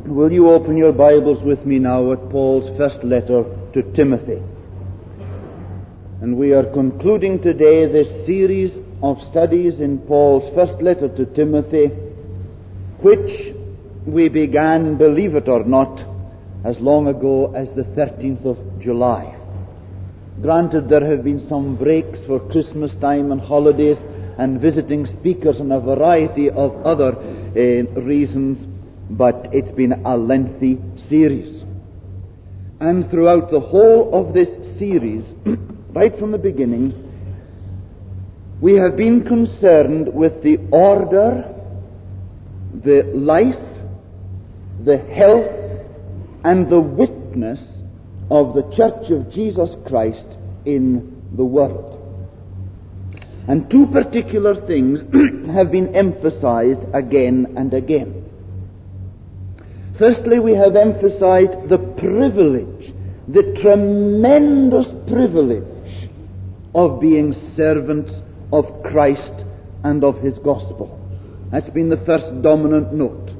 Will you open your Bibles with me now at Paul's first letter to Timothy? And we are concluding today this series of studies in Paul's first letter to Timothy, which we began, believe it or not, as long ago as the 13th of July. Granted, there have been some breaks for Christmas time and holidays and visiting speakers and a variety of other reasons, but it's been a lengthy series. And throughout the whole of this series, right from the beginning, we have been concerned with the order, the life, the health, and the witness of the Church of Jesus Christ in the world. And two particular things have been emphasized again and again. Firstly, we have emphasized the privilege, the tremendous privilege of being servants of Christ and of His gospel. That's been the first dominant note.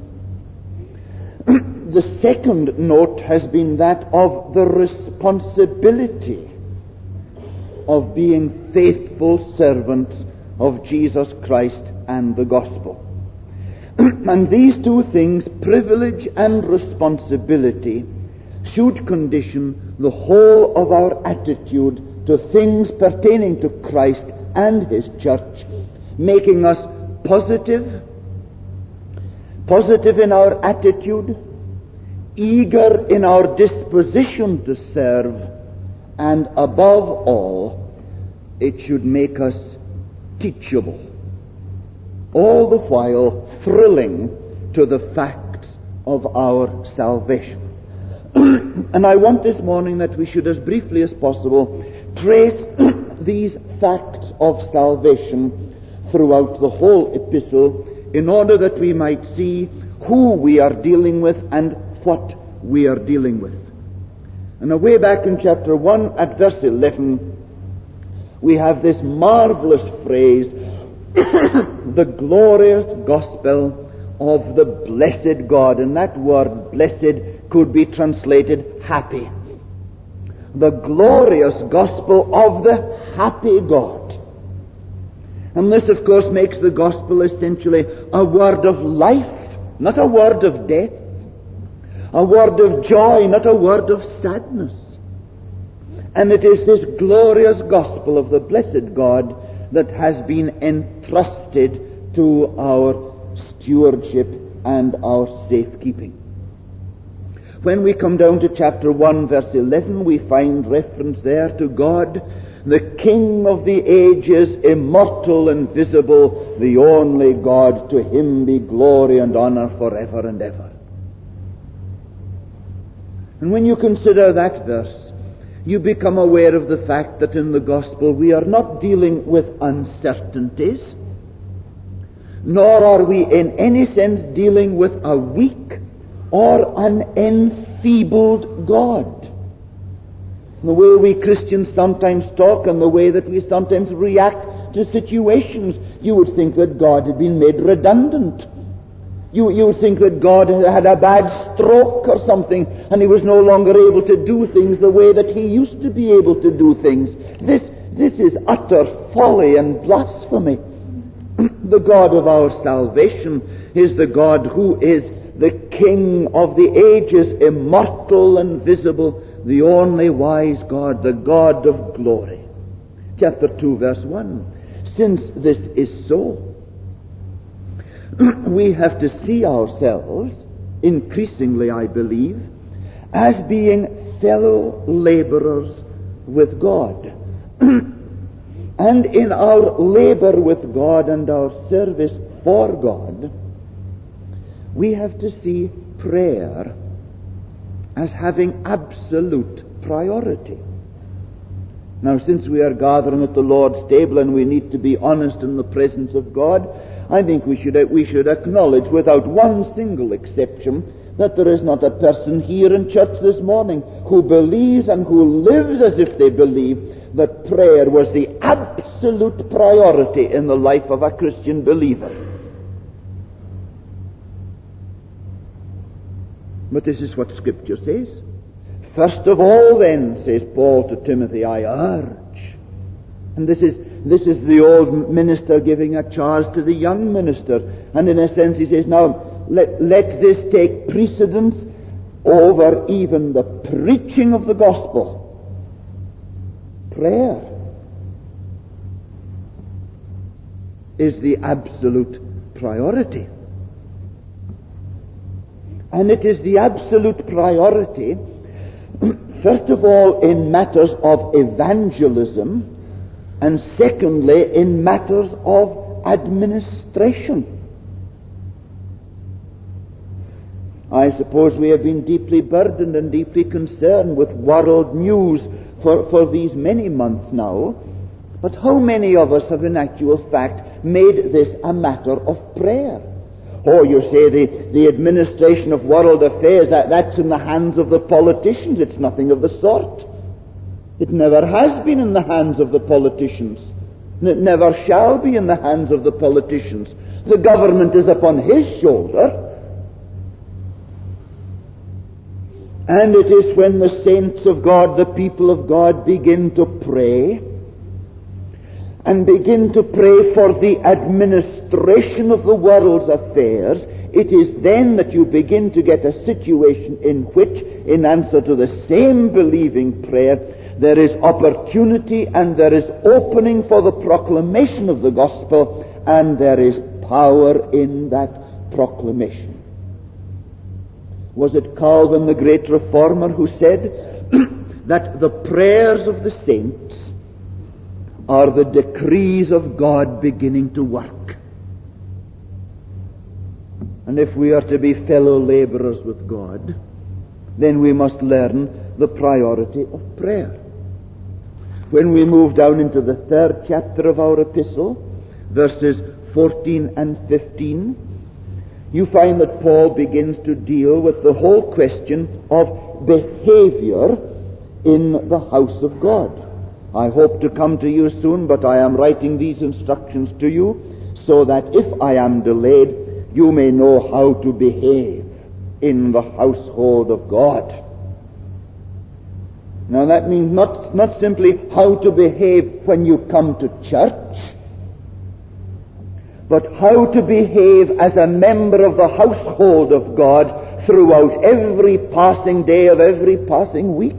The second note has been that of the responsibility of being faithful servants of Jesus Christ and the gospel. And these two things, privilege and responsibility, should condition the whole of our attitude to things pertaining to Christ and His church, making us positive in our attitude, eager in our disposition to serve, and above all, it should make us teachable, all the while thrilling to the facts of our salvation. And I want this morning that we should, as briefly as possible, trace these facts of salvation throughout the whole epistle, in order that we might see who we are dealing with and what we are dealing with. And away back in chapter 1 at verse 11, we have this marvelous phrase, the glorious gospel of the blessed God. And that word blessed could be translated happy. The glorious gospel of the happy God. And this, of course, makes the gospel essentially a word of life, not a word of death. A word of joy, not a word of sadness. And it is this glorious gospel of the blessed God that has been entrusted to our stewardship and our safekeeping. When we come down to chapter 1, verse 11, we find reference there to God, the King of the ages, immortal and visible, the only God. To Him be glory and honor forever and ever. And when you consider that verse, you become aware of the fact that in the gospel we are not dealing with uncertainties, nor are we in any sense dealing with a weak or an enfeebled God. The way we Christians sometimes talk and the way that we sometimes react to situations, you would think that God had been made redundant. You would think that God had a bad stroke or something, and He was no longer able to do things the way that He used to be able to do things. This is utter folly and blasphemy. The God of our salvation is the God who is the King of the ages, immortal and visible, the only wise God, the God of glory. Chapter 2, verse 1. Since this is so, we have to see ourselves, increasingly I believe, as being fellow laborers with God. And in our labor with God and our service for God, we have to see prayer as having absolute priority. Now, since we are gathering at the Lord's table and we need to be honest in the presence of God, I think we should acknowledge without one single exception that there is not a person here in church this morning who believes and who lives as if they believe that prayer was the absolute priority in the life of a Christian believer. But this is what Scripture says. First of all, then, says Paul to Timothy, I urge. And this is the old minister giving a charge to the young minister. And in a sense he says, now, let this take precedence over even the preaching of the gospel. Prayer is the absolute priority. And it is the absolute priority, first of all, in matters of evangelism, and secondly, in matters of administration. I suppose we have been deeply burdened and deeply concerned with world news for these many months now. But how many of us have in actual fact made this a matter of prayer? Oh, you say the administration of world affairs, that's in the hands of the politicians. It's nothing of the sort. It never has been in the hands of the politicians. It never shall be in the hands of the politicians. The government is upon his shoulder. And it is when the saints of God, the people of God, begin to pray, and begin to pray for the administration of the world's affairs, it is then that you begin to get a situation in which, in answer to the same believing prayer, there is opportunity and there is opening for the proclamation of the gospel, and there is power in that proclamation. Was it Calvin, the great reformer, who said that the prayers of the saints are the decrees of God beginning to work? And if we are to be fellow laborers with God, then we must learn the priority of prayer. When we move down into the 3rd chapter of our epistle, verses 14 and 15, you find that Paul begins to deal with the whole question of behavior in the house of God. I hope to come to you soon, but I am writing these instructions to you so that if I am delayed, you may know how to behave in the household of God. Now that means not simply how to behave when you come to church, but how to behave as a member of the household of God throughout every passing day of every passing week.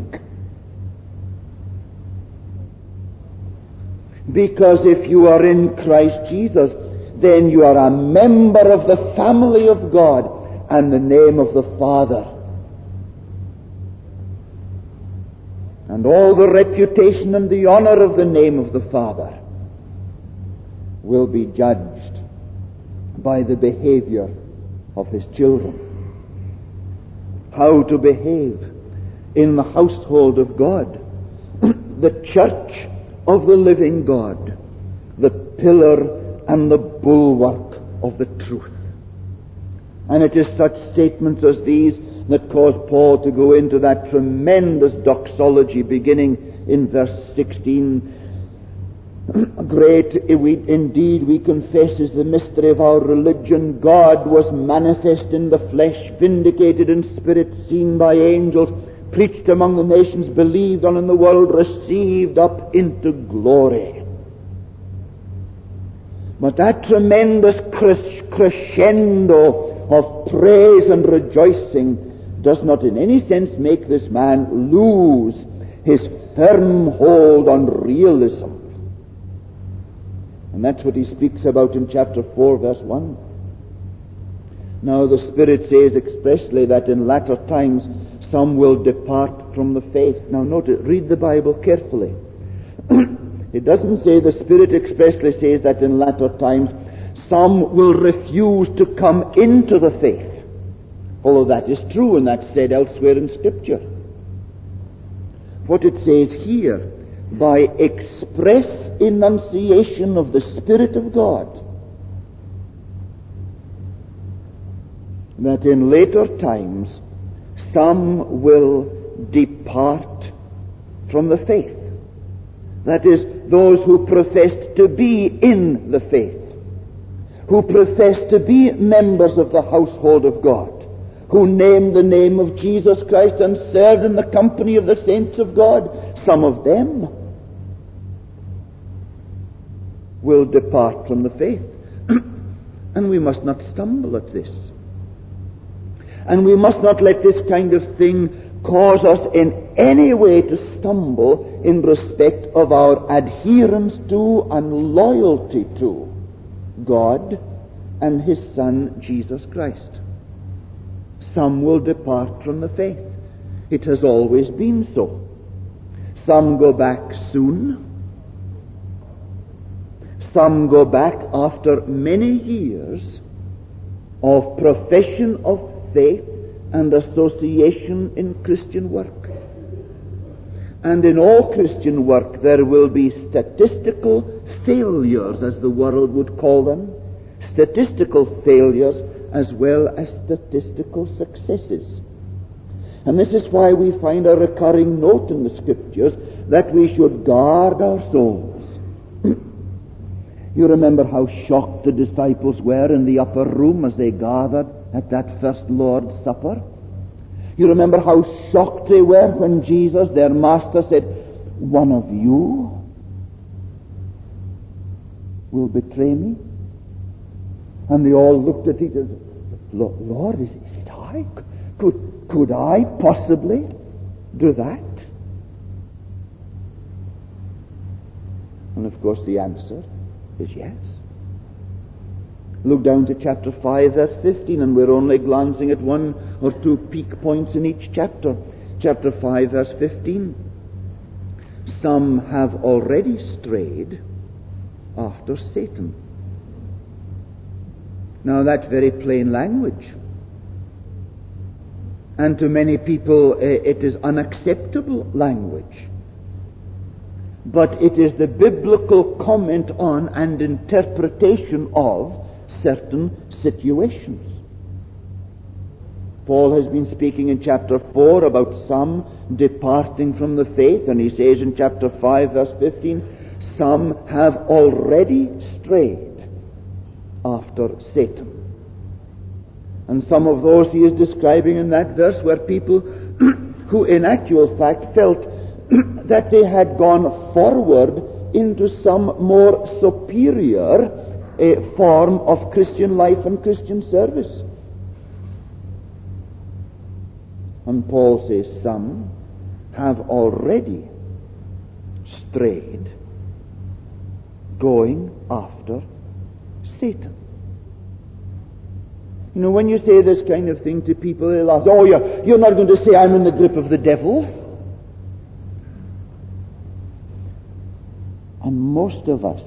Because if you are in Christ Jesus, then you are a member of the family of God and the name of the Father. And all the reputation and the honor of the name of the Father will be judged by the behavior of his children. How to behave in the household of God, the church of the living God, the pillar and the bulwark of the truth. And it is such statements as these that cause Paul to go into that tremendous doxology beginning in verse 16. Great indeed, we confess, is the mystery of our religion. God was manifest in the flesh, vindicated in spirit, seen by angels, preached among the nations, believed on in the world, received up into glory. But that tremendous crescendo of praise and rejoicing does not in any sense make this man lose his firm hold on realism. And that's what he speaks about in chapter 4, verse 1. Now the Spirit says expressly that in latter times some will depart from the faith. Now note it, read the Bible carefully. It doesn't say, the Spirit expressly says that in latter times some will refuse to come into the faith. Although that is true, and that's said elsewhere in Scripture. What it says here, by express enunciation of the Spirit of God, that in later times some will depart from the faith. That is, those who professed to be in the faith, who profess to be members of the household of God, who named the name of Jesus Christ and served in the company of the saints of God, some of them will depart from the faith. And we must not stumble at this. And we must not let this kind of thing cause us in any way to stumble in respect of our adherence to and loyalty to God and His Son, Jesus Christ. Some will depart from the faith. It has always been so. Some go back soon. Some go back after many years of profession of faith and association in Christian work. And in all Christian work there will be statistical failures, as the world would call them, statistical failures as well as statistical successes. And this is why we find a recurring note in the Scriptures that we should guard our souls. You remember how shocked the disciples were in the upper room as they gathered at that first Lord's Supper? You remember how shocked they were when Jesus, their master, said, "One of you will betray me?" And they all looked at each other. "Lord, is it I? Could I possibly do that?" And of course the answer is yes. Look down to chapter 5, verse 15, and we're only glancing at one or two peak points in each chapter. Chapter 5, verse 15. Some have already strayed after Satan. Now that's very plain language. And to many people it is unacceptable language. But it is the biblical comment on and interpretation of certain situations. Paul has been speaking in chapter 4 about some departing from the faith, and he says in chapter 5, verse 15, some have already strayed after Satan. And some of those he is describing in that verse were people who in actual fact felt that they had gone forward into some more superior form of Christian life and Christian service. And Paul says some have already strayed, going after Satan. You know, when you say this kind of thing to people, they'll ask, "Oh, you're not going to say I'm in the grip of the devil?" And most of us,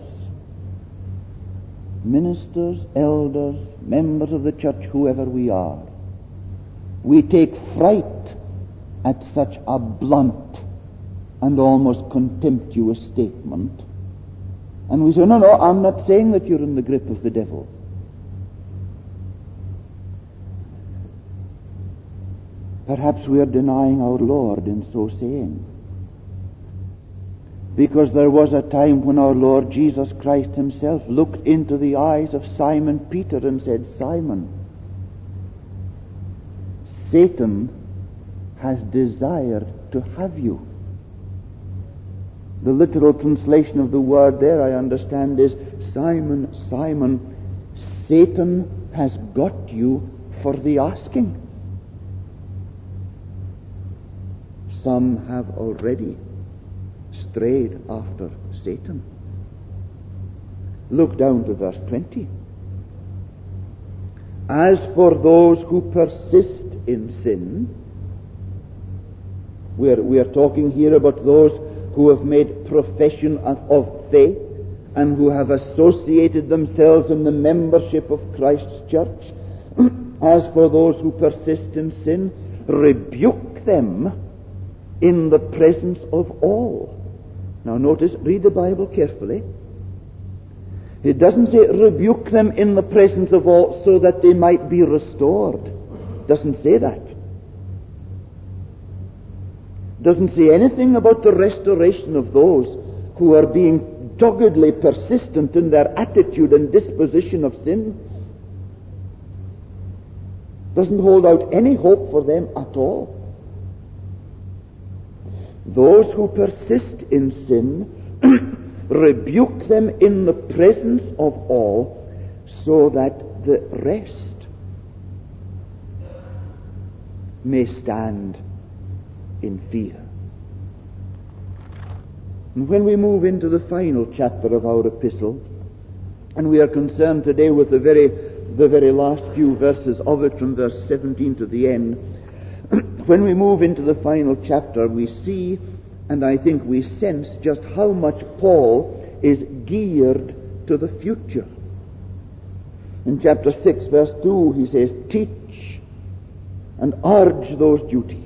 ministers, elders, members of the church, whoever we are, we take fright at such a blunt and almost contemptuous statement. And we say, no, I'm not saying that you're in the grip of the devil. Perhaps we are denying our Lord in so saying. Because there was a time when our Lord Jesus Christ himself looked into the eyes of Simon Peter and said, "Simon, Satan has desired to have you." The literal translation of the word there, I understand, is, "Simon, Simon, Satan has got you for the asking." Some have already strayed after Satan. Look down to verse 20. As for those who persist in sin, we are talking here about those who have made profession of faith and who have associated themselves in the membership of Christ's church. As for those who persist in sin, rebuke them in the presence of all. Now notice, read the Bible carefully. It doesn't say rebuke them in the presence of all so that they might be restored. It doesn't say that. It doesn't say anything about the restoration of those who are being doggedly persistent in their attitude and disposition of sin. Doesn't hold out any hope for them at all. Those who persist in sin, rebuke them in the presence of all, so that the rest may stand in fear. And when we move into the final chapter of our epistle, and we are concerned today with the very last few verses of it, from verse 17 to the end, when we move into the final chapter, we see, and I think we sense, just how much Paul is geared to the future. In chapter 6, verse 2, he says, teach and urge those duties.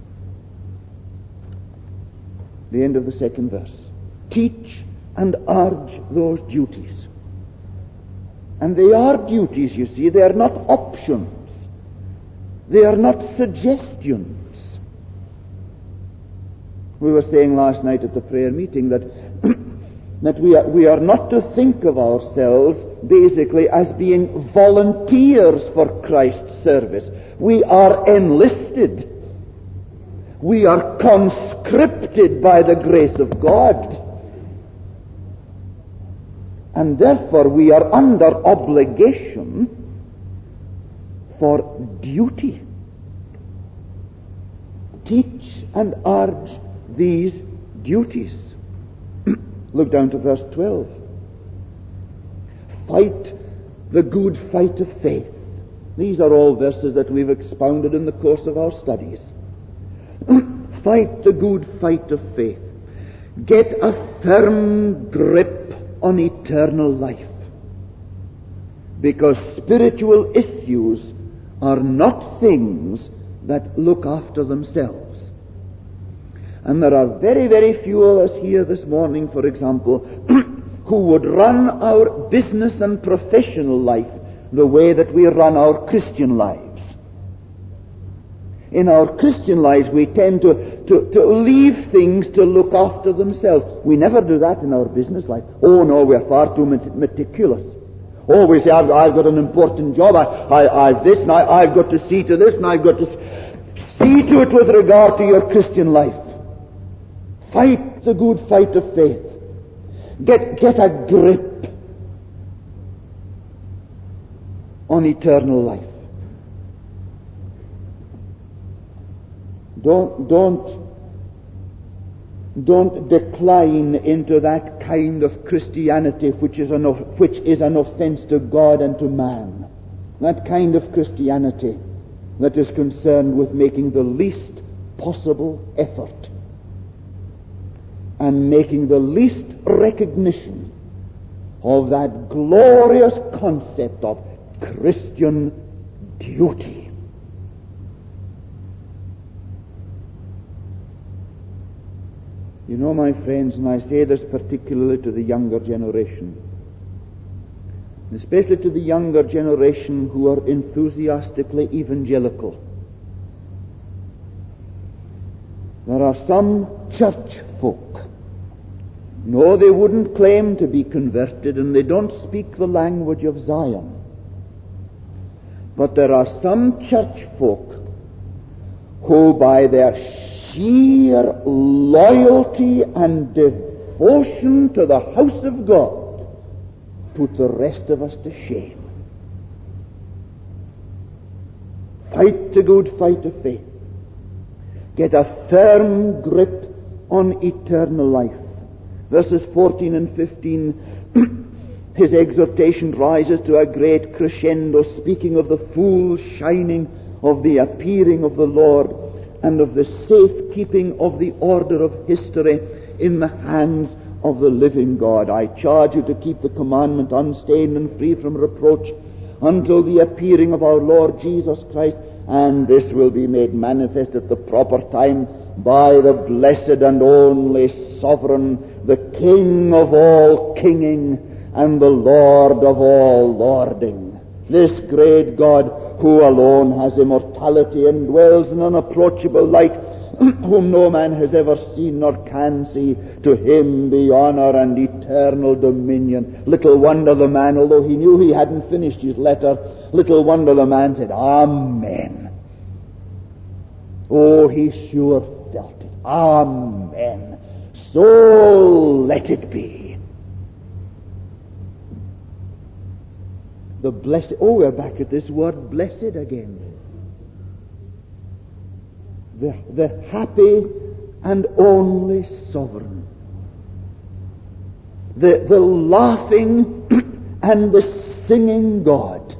The end of the second verse. Teach and urge those duties. And they are duties, you see. They are not options. They are not suggestions. We were saying last night at the prayer meeting that that we are not to think of ourselves basically as being volunteers for Christ's service. We are enlisted. We are conscripted by the grace of God. And therefore we are under obligation for duty. Teach and urge these duties. Look down to verse 12. Fight the good fight of faith. These are all verses that we've expounded in the course of our studies. Fight the good fight of faith. Get a firm grip on eternal life. Because spiritual issues are not things that look after themselves. And there are very, very few of us here this morning, for example, who would run our business and professional life the way that we run our Christian lives. In our Christian lives, we tend to leave things to look after themselves. We never do that in our business life. Oh no, we're far too meticulous. Oh, we say, I've got an important job, I've this, and I've got to see to this, and I've got to see to it with regard to your Christian life. Fight the good fight of faith. Get a grip on eternal life. Don't decline into that kind of Christianity which is an offense to God and to man. That kind of Christianity that is concerned with making the least possible effort and making the least recognition of that glorious concept of Christian duty. You know, my friends, and I say this particularly to the younger generation, especially to the younger generation who are enthusiastically evangelical. There are some church folk. No, they wouldn't claim to be converted, and they don't speak the language of Zion. But there are some church folk who, by their sheer loyalty and devotion to the house of God, put the rest of us to shame. Fight the good fight of faith. Get a firm grip on eternal life. Verses 14 and 15, his exhortation rises to a great crescendo, speaking of the full shining of the appearing of the Lord and of the safekeeping of the order of history in the hands of the living God. I charge you to keep the commandment unstained and free from reproach until the appearing of our Lord Jesus Christ, and this will be made manifest at the proper time by the blessed and only sovereign, the King of all kinging and the Lord of all lording. This great God, who alone has immortality and dwells in unapproachable light, whom no man has ever seen nor can see, to him be honor and eternal dominion. Little wonder the man, although he knew he hadn't finished his letter, little wonder the man said, Amen. Oh, he sure felt it. Amen. So let it be. The blessed, we're back at this word blessed again. The happy and only sovereign. The laughing and the singing God,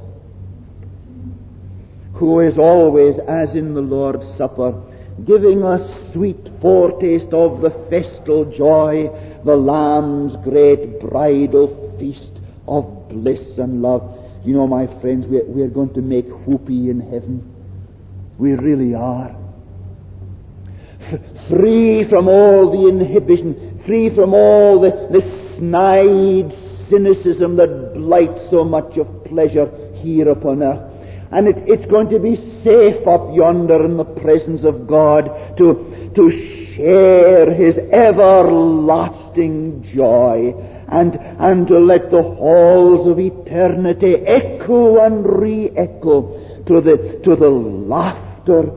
who is always, as in the Lord's Supper, giving us sweet foretaste of the festal joy, the Lamb's great bridal feast of bliss and love. You know, my friends, we're going to make whoopee in heaven. We really are. Free from all the inhibition, free from all the snide cynicism that blights so much of pleasure here upon earth. And it's going to be safe up yonder in the presence of God to share His everlasting joy and to let the halls of eternity echo and re-echo to the laughter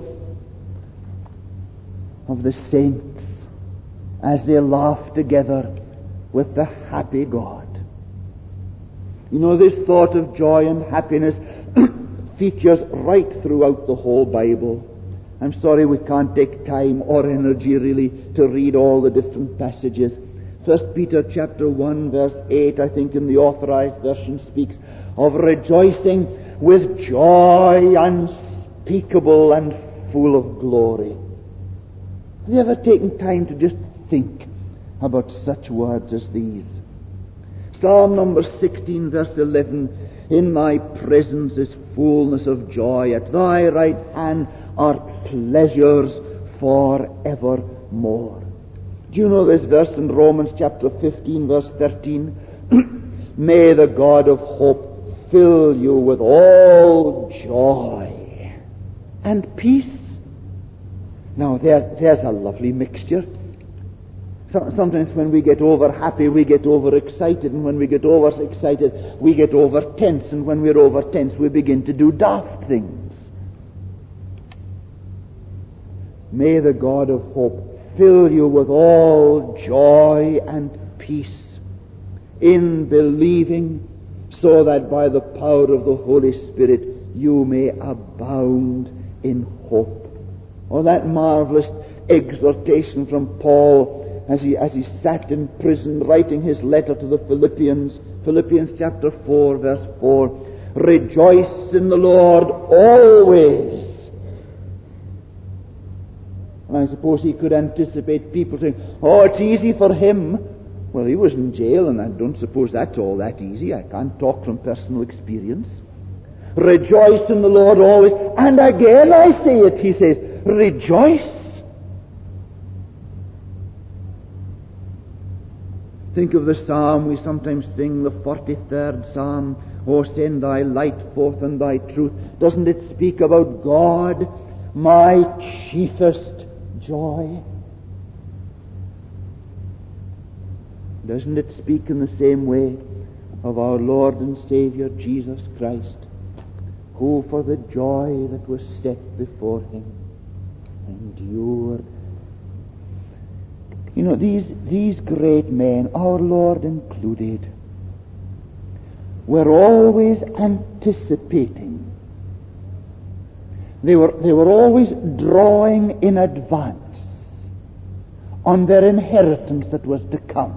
of the saints as they laugh together with the happy God. You know, this thought of joy and happiness features right throughout the whole Bible. I'm sorry we can't take time or energy really to read all the different passages. 1 Peter chapter 1 verse 8, I think in the Authorized Version, speaks of rejoicing with joy unspeakable and full of glory. Have you ever taken time to just think about such words as these? Psalm number 16 verse 11, in thy presence is fullness of joy, at thy right hand are pleasures forevermore. Do you know this verse in Romans chapter 15 verse 13? May the God of hope fill you with all joy and peace. Now there's a lovely mixture. Sometimes when we get over happy, we get over excited, and when we get over excited, we get over tense, and when we're over tense, we begin to do daft things. May the God of hope fill you with all joy and peace in believing, so that by the power of the Holy Spirit you may abound in hope. Oh, that marvelous exhortation from Paul as he sat in prison writing his letter to the Philippians. Philippians chapter 4 verse 4. Rejoice in the Lord always. And I suppose he could anticipate people saying, oh, it's easy for him. Well, he was in jail, and I don't suppose that's all that easy. I can't talk from personal experience. Rejoice in the Lord always. And again I say it, he says, rejoice. Think of the psalm we sometimes sing, the 43rd Psalm, O send thy light forth and thy truth. Doesn't it speak about God, my chiefest joy? Doesn't it speak in the same way of our Lord and Savior Jesus Christ, who for the joy that was set before him endured? You know, these great men, our Lord included, were always anticipating. They were always drawing in advance on their inheritance that was to come.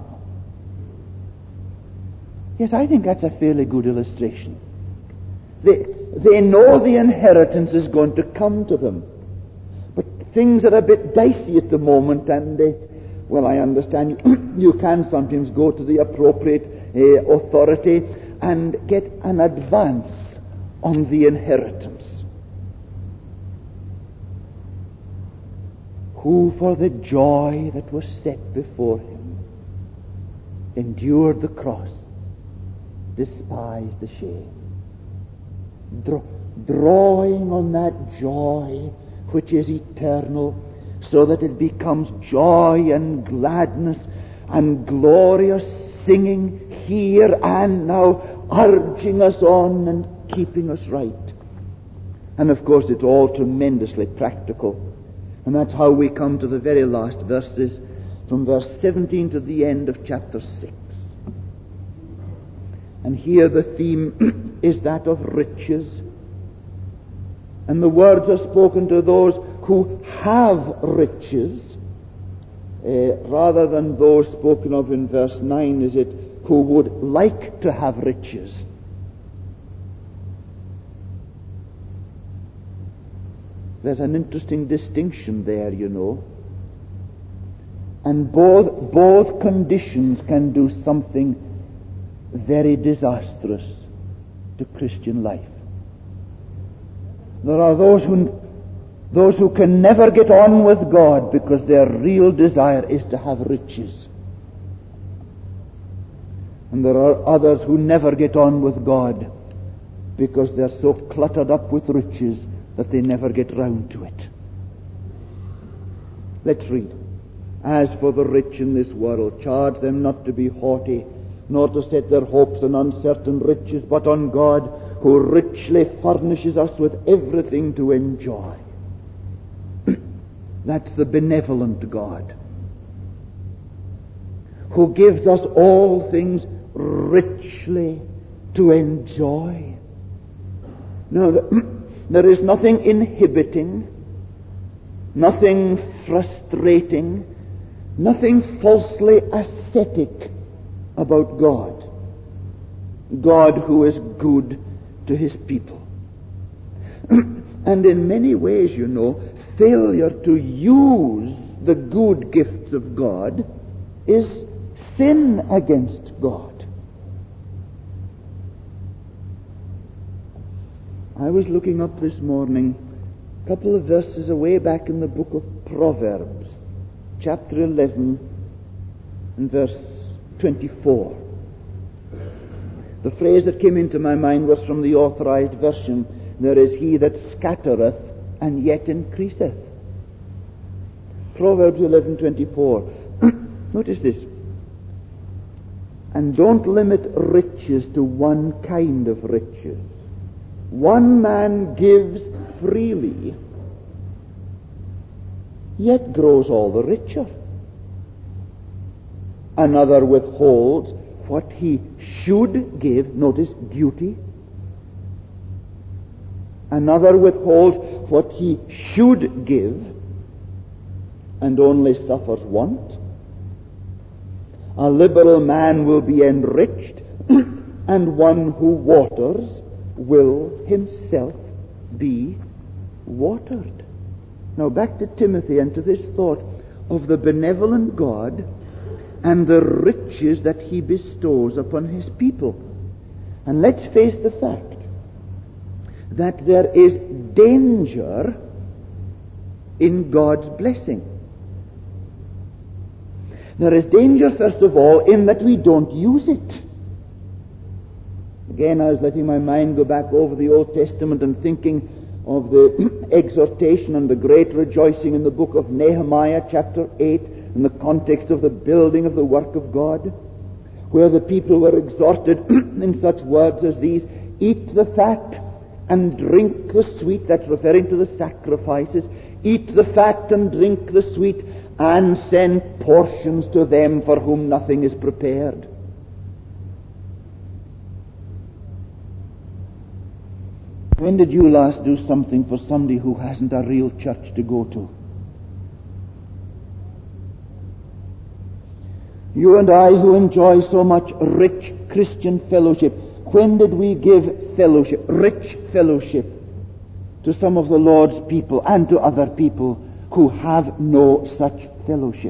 Yes, I think that's a fairly good illustration. They know the inheritance is going to come to them, but things are a bit dicey at the moment, and well, I understand you can sometimes go to the appropriate authority and get an advance on the inheritance. Who for the joy that was set before him endured the cross, despised the shame. Drawing on that joy which is eternal, so that it becomes joy and gladness and glorious singing here and now, urging us on and keeping us right. And of course it's all tremendously practical. And that's how we come to the very last verses, from verse 17 to the end of chapter 6. And here the theme is that of riches. And the words are spoken to those who have riches, rather than those spoken of in verse 9, is it, who would like to have riches. There's an interesting distinction there, you know. And both conditions can do something very disastrous to Christian life. There are those who can never get on with God because their real desire is to have riches. And there are others who never get on with God because they're so cluttered up with riches that they never get round to it. Let's read. As for the rich in this world, charge them not to be haughty, nor to set their hopes on uncertain riches, but on God, who richly furnishes us with everything to enjoy. That's the benevolent God, who gives us all things richly to enjoy. Now, there is nothing inhibiting, nothing frustrating, nothing falsely ascetic about God. God who is good to his people. And in many ways, you know, failure to use the good gifts of God is sin against God. I was looking up this morning a couple of verses away back in the book of Proverbs, chapter 11 and verse 24. The phrase that came into my mind was from the Authorized Version. There is he that scattereth and yet increaseth. Proverbs 11:24. Notice this. And don't limit riches to one kind of riches. One man gives freely, yet grows all the richer. Another withholds what he should give. Notice duty. Another withholds what he should give and only suffers want. A liberal man will be enriched, and one who waters will himself be watered. Now back to Timothy and to this thought of the benevolent God and the riches that he bestows upon his people. And let's face the fact that there is danger in God's blessing. There is danger, first of all, in that we don't use it. Again, I was letting my mind go back over the Old Testament and thinking of the exhortation and the great rejoicing in the book of Nehemiah, chapter 8, in the context of the building of the work of God, where the people were exhorted in such words as these: eat the fat and drink the sweet. That's referring to the sacrifices. Eat the fat and drink the sweet, and send portions to them for whom nothing is prepared. When did you last do something for somebody who hasn't a real church to go to? You and I, who enjoy so much rich Christian fellowship, when did we give fellowship, rich fellowship, to some of the Lord's people and to other people who have no such fellowship?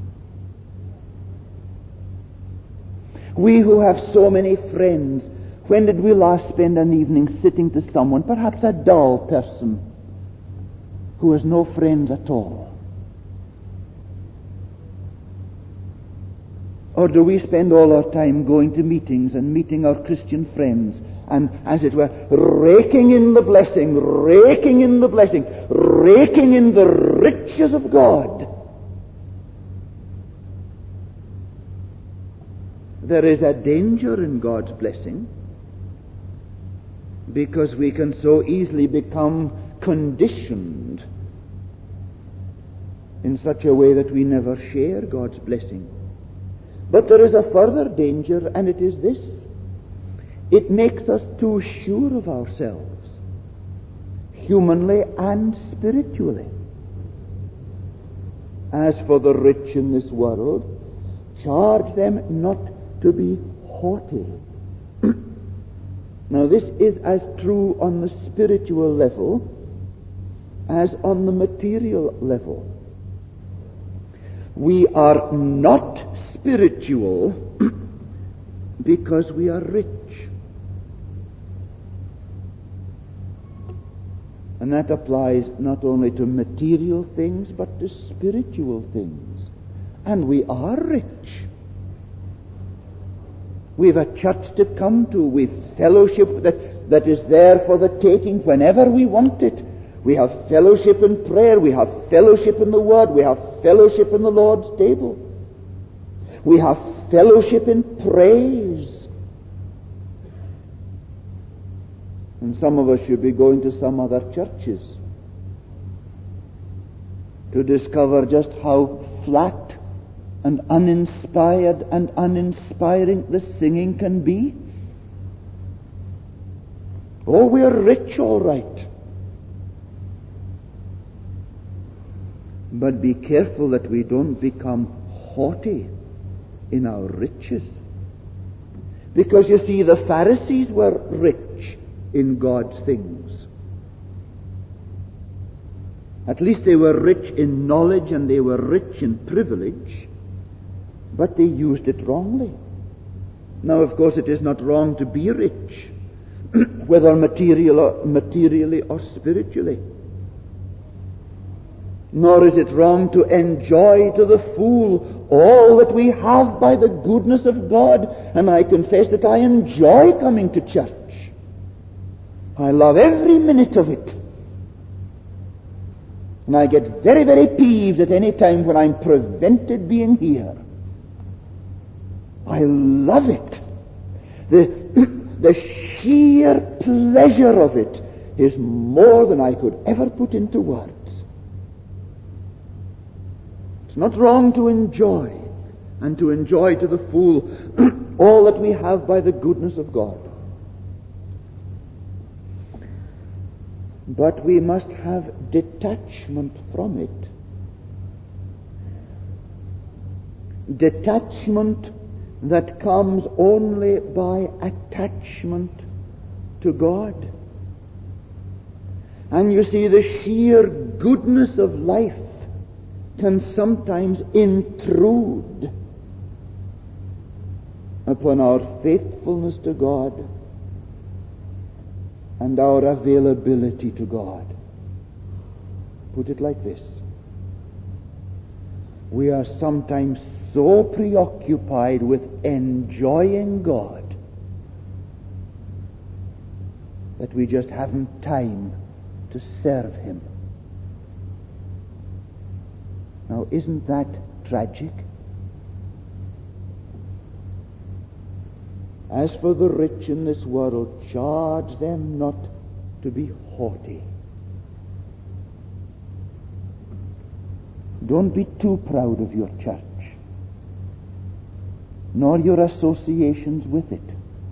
We who have so many friends, when did we last spend an evening sitting to someone, perhaps a dull person, who has no friends at all? Or do we spend all our time going to meetings and meeting our Christian friends and, as it were, raking in the blessing, raking in the blessing, raking in the riches of God? There is a danger in God's blessing because we can so easily become conditioned in such a way that we never share God's blessing. But there is a further danger, and it is this. It makes us too sure of ourselves, humanly and spiritually. As for the rich in this world, charge them not to be haughty. Now this is as true on the spiritual level as on the material level. We are not spiritual because we are rich. And that applies not only to material things, but to spiritual things. And we are rich. We've a church to come to. We've fellowship that is there for the taking whenever we want it. We have fellowship in prayer. We have fellowship in the Word. We have fellowship in the Lord's table. We have fellowship in praise. And some of us should be going to some other churches to discover just how flat and uninspired and uninspiring the singing can be. Oh, we're rich, all right. But be careful that we don't become haughty in our riches. Because you see, the Pharisees were rich in God's things. At least they were rich in knowledge and they were rich in privilege, but they used it wrongly. Now, of course, it is not wrong to be rich, whether materially or spiritually. Nor is it wrong to enjoy to the full all that we have by the goodness of God. And I confess that I enjoy coming to church. I love every minute of it. And I get very, very peeved at any time when I'm prevented being here. I love it. The sheer pleasure of it is more than I could ever put into words. It's not wrong to enjoy, and to enjoy to the full all that we have by the goodness of God. But we must have detachment from it. Detachment that comes only by attachment to God. And you see, the sheer goodness of life can sometimes intrude upon our faithfulness to God and our availability to God. Put it like this. We are sometimes so preoccupied with enjoying God that we just haven't time to serve Him. Now, isn't that tragic? As for the rich in this world, charge them not to be haughty. Don't be too proud of your church, nor your associations with it.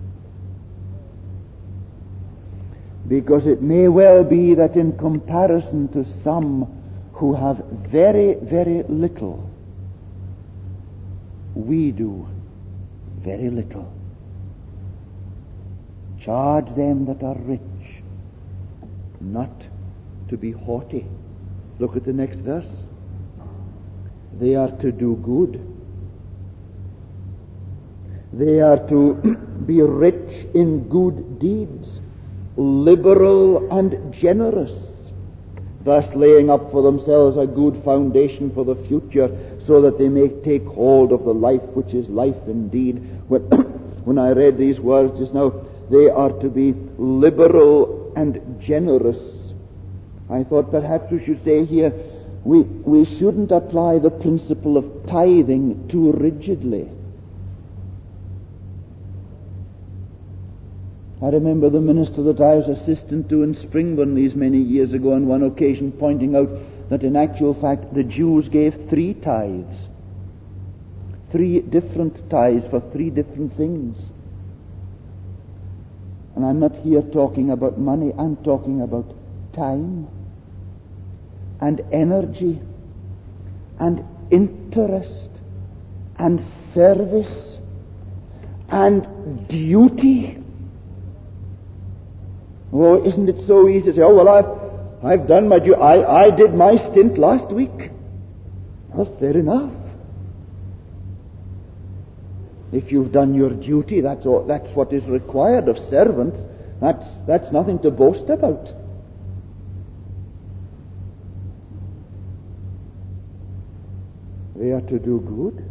Because it may well be that in comparison to some who have very, very little, we do very little. Charge them that are rich not to be haughty. Look at the next verse. They are to do good. They are to be rich in good deeds, liberal and generous, thus laying up for themselves a good foundation for the future, so that they may take hold of the life which is life indeed. When I read these words just now, they are to be liberal and generous. I thought perhaps we should say here, we shouldn't apply the principle of tithing too rigidly. I remember the minister that I was assistant to in Springburn these many years ago on one occasion pointing out that in actual fact the Jews gave 3 tithes. 3 different tithes for 3 different things. And I'm not here talking about money, I'm talking about time and energy and interest and service and duty. Oh, isn't it so easy to say, oh, well, I've done my duty. I did my stint last week. Well, fair enough. If you've done your duty, that's what is required of servants. That's nothing to boast about. They are to do good.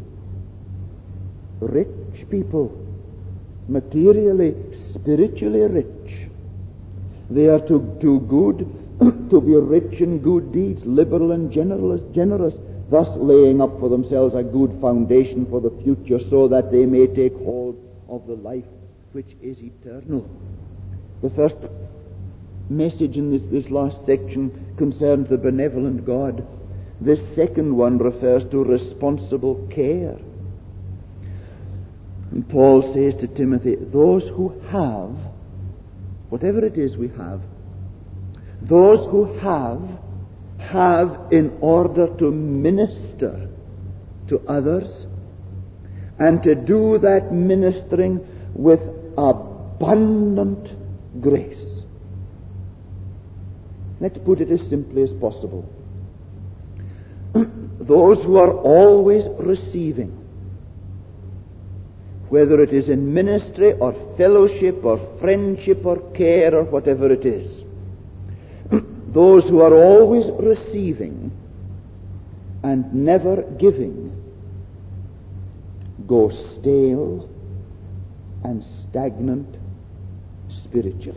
Rich people, materially, spiritually rich. They are to do good, to be rich in good deeds, liberal and generous, thus laying up for themselves a good foundation for the future, so that they may take hold of the life which is eternal. The first message in this last section concerns the benevolent God. This second one refers to responsible care. And Paul says to Timothy, those who have, whatever it is we have, those who have in order to minister to others and to do that ministering with abundant grace. Let's put it as simply as possible. Those who are always receiving, whether it is in ministry or fellowship or friendship or care or whatever it is, those who are always receiving and never giving go stale and stagnant spiritually.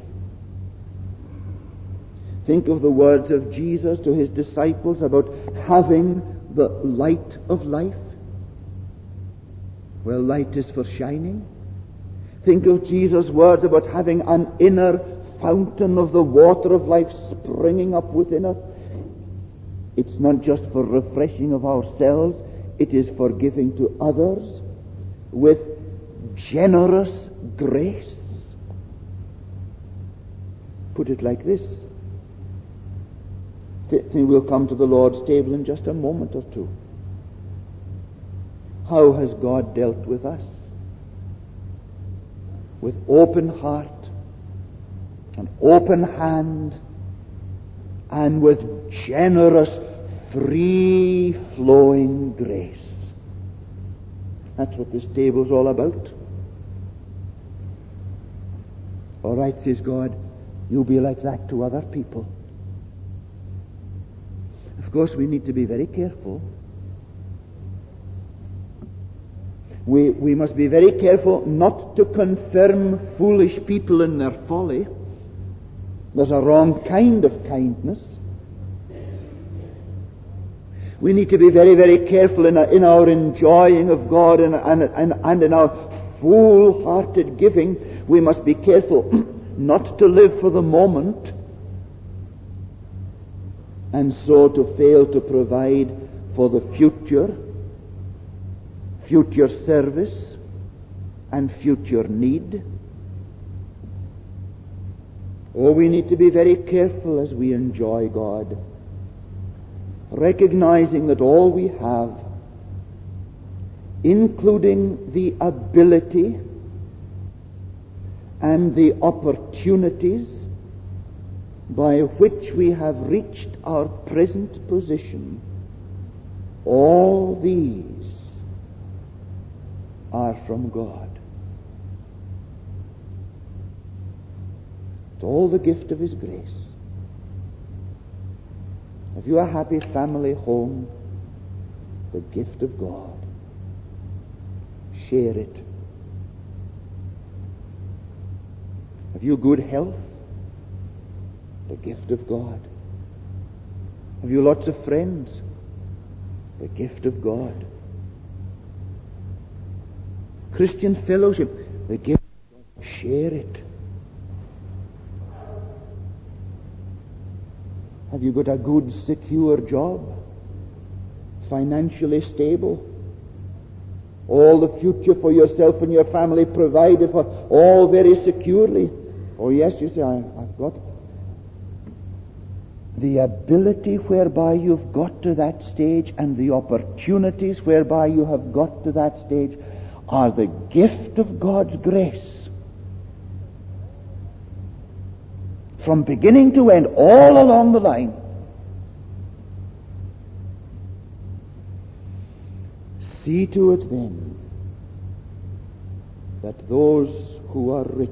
Think of the words of Jesus to his disciples about having the light of life. Well, light is for shining. Think of Jesus' words about having an inner fountain of the water of life springing up within us. It's not just for refreshing of ourselves, it is for giving to others with generous grace. Put it like this. We'll come to the Lord's table in just a moment or two. How has God dealt with us? With open heart, an open hand, and with generous, free-flowing grace. That's what this table's all about. All right, says God, you be like that to other people. Of course, we need to be very careful. We must be very careful not to confirm foolish people in their folly. There's a wrong kind of kindness. We need to be very, very careful in our enjoying of God and in our full-hearted giving. We must be careful not to live for the moment, and so to fail to provide for the future service and future need. Oh, we need to be very careful as we enjoy God, recognizing that all we have, including the ability and the opportunities by which we have reached our present position, all these are from God. It's all the gift of His grace. Have you a happy family home? The gift of God. Share it. Have you good health? The gift of God. Have you lots of friends? The gift of God. Christian fellowship, the gift of God. Share it. Have you got a good, secure job? Financially stable? All the future for yourself and your family provided for, all very securely? Oh yes, you say, I've got the ability whereby you've got to that stage and the opportunities whereby you have got to that stage are the gift of God's grace. From beginning to end, all along the line. See to it then that those who are rich,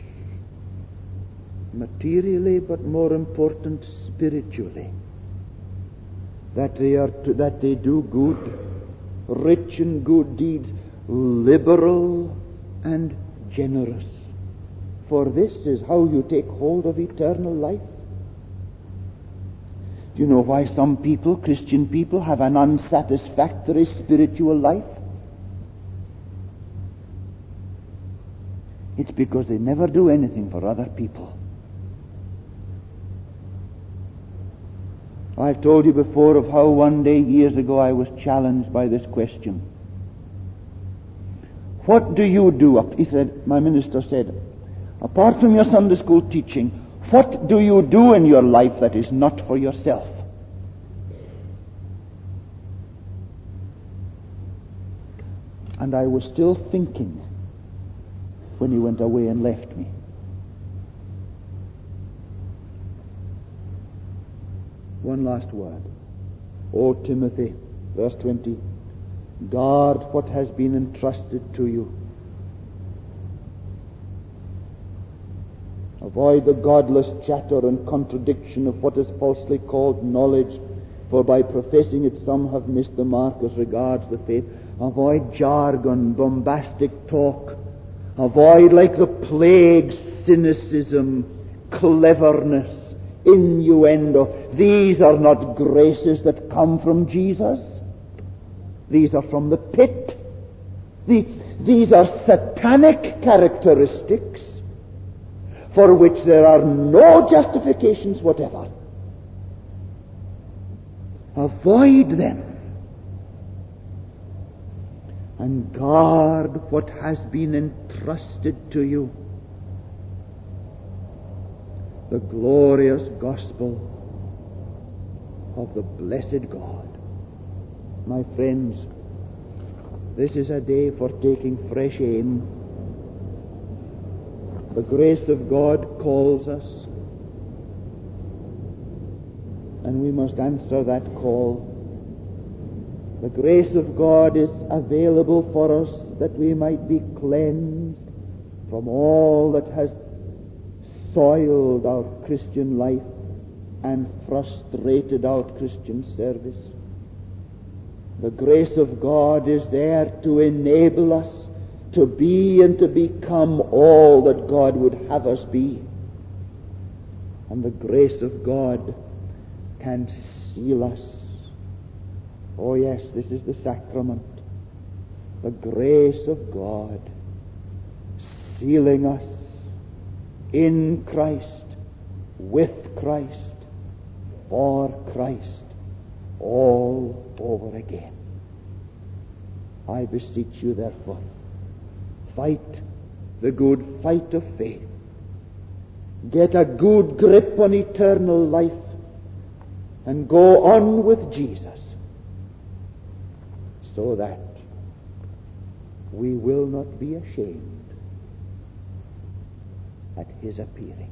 materially but more important spiritually, that they do good, rich in good deeds, liberal and generous. For this is how you take hold of eternal life. Do you know why some people, Christian people, have an unsatisfactory spiritual life? It's because they never do anything for other people. I've told you before of how one day years ago I was challenged by this question. What do you do? He said, my minister said, apart from your Sunday school teaching, what do you do in your life that is not for yourself? And I was still thinking when he went away and left me. One last word. O Timothy, verse 20, guard what has been entrusted to you. Avoid the godless chatter and contradiction of what is falsely called knowledge, for by professing it some have missed the mark as regards the faith. Avoid jargon, bombastic talk. Avoid, like the plague, cynicism, cleverness, innuendo. These are not graces that come from Jesus. These are from the pit. These are satanic characteristics for which there are no justifications whatever. Avoid them and guard what has been entrusted to you. The glorious gospel of the blessed God. My friends, this is a day for taking fresh aim. The grace of God calls us, and we must answer that call. The grace of God is available for us that we might be cleansed from all that has soiled our Christian life and frustrated our Christian service. The grace of God is there to enable us to be and to become all that God would have us be. And the grace of God can seal us. Oh yes, this is the sacrament. The grace of God sealing us in Christ, with Christ, for Christ, all over again. I beseech you, therefore, fight the good fight of faith. Get a good grip on eternal life and go on with Jesus, so that we will not be ashamed at his appearing.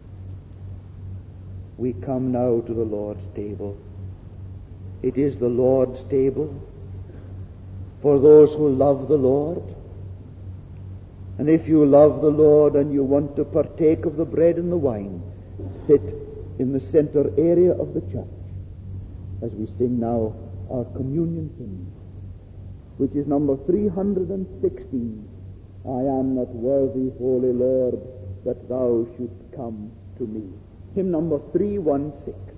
We come now to the Lord's table. It is the Lord's table for those who love the Lord. And if you love the Lord and you want to partake of the bread and the wine, sit in the center area of the church as we sing now our communion hymn, which is number 316. I am not worthy, Holy Lord, that thou shouldst come to me. Hymn number 316.